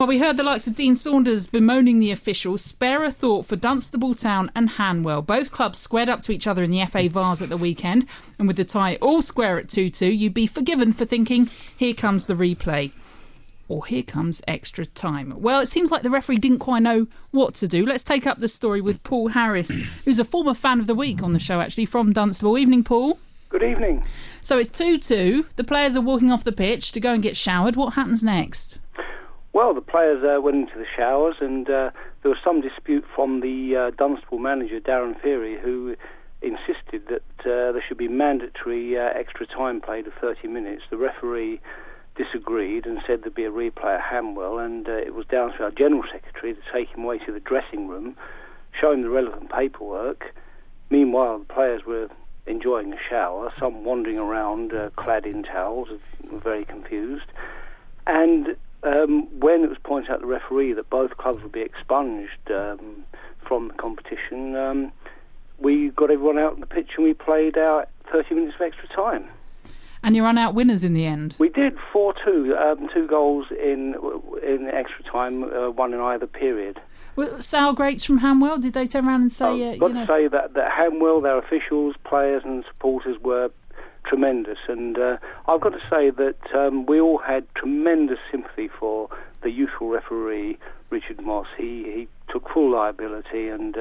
Well, we heard the likes of Dean Saunders bemoaning the officials. Spare a thought for Dunstable Town and Hanwell. Both clubs squared up to each other in the FA Vase at the weekend, and with the tie all square at 2-2, you'd be forgiven for thinking, here comes the replay. Or here comes extra time. Well, it seems like the referee didn't quite know what to do. Let's take up the story with Paul Harris, who's a former fan of the week on the show, actually, from Dunstable. Evening, Paul. Good evening. So it's 2-2. The players are walking off the pitch to go and get showered. What happens next? Well, the players went into the showers, and there was some dispute from the Dunstable manager, Darren Feary, who insisted that there should be mandatory extra time played of 30 minutes. The referee disagreed and said there'd be a replay at Hanwell, and it was down to our General Secretary to take him away to the dressing room, show him the relevant paperwork. Meanwhile, the players were enjoying a shower, some wandering around clad in towels, were very confused. And when it was pointed out to the referee that both clubs would be expunged from the competition, we got everyone out on the pitch and we played out 30 minutes of extra time. And you ran out winners in the end? We did, 4-2, 2 goals in extra time, one in either period. Well, sour grapes from Hanwell, did they turn around and say... I've got to say that Hanwell, their officials, players and supporters were tremendous, and I've got to say that we all had tremendous sympathy for the youthful referee Richard Moss. He took full liability, and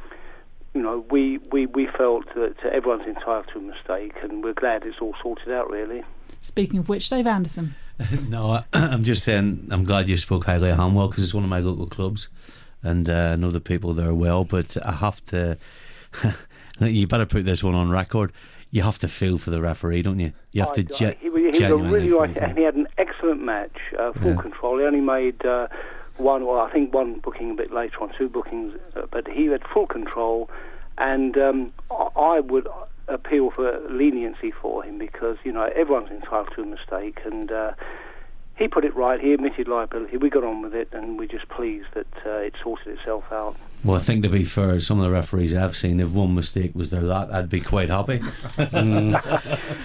we felt that everyone's entitled to a mistake, and we're glad it's all sorted out, really. Speaking of which, Dave Anderson. No, I'm just saying I'm glad you spoke highly of Hanwell, because it's one of my local clubs, and I know the people there well, but I have to you better put this one on record. You have to feel for the referee, don't you? You have to he was a really right, and he had an excellent match, full control. He only made one booking a bit later on, 2 bookings, but he had full control, and I would appeal for leniency for him, because everyone's entitled to a mistake, and he put it right. He admitted liability. We got on with it, and we're just pleased that it sorted itself out. Well, I think, to be fair, some of the referees I've seen, if one mistake was their that, I'd be quite happy.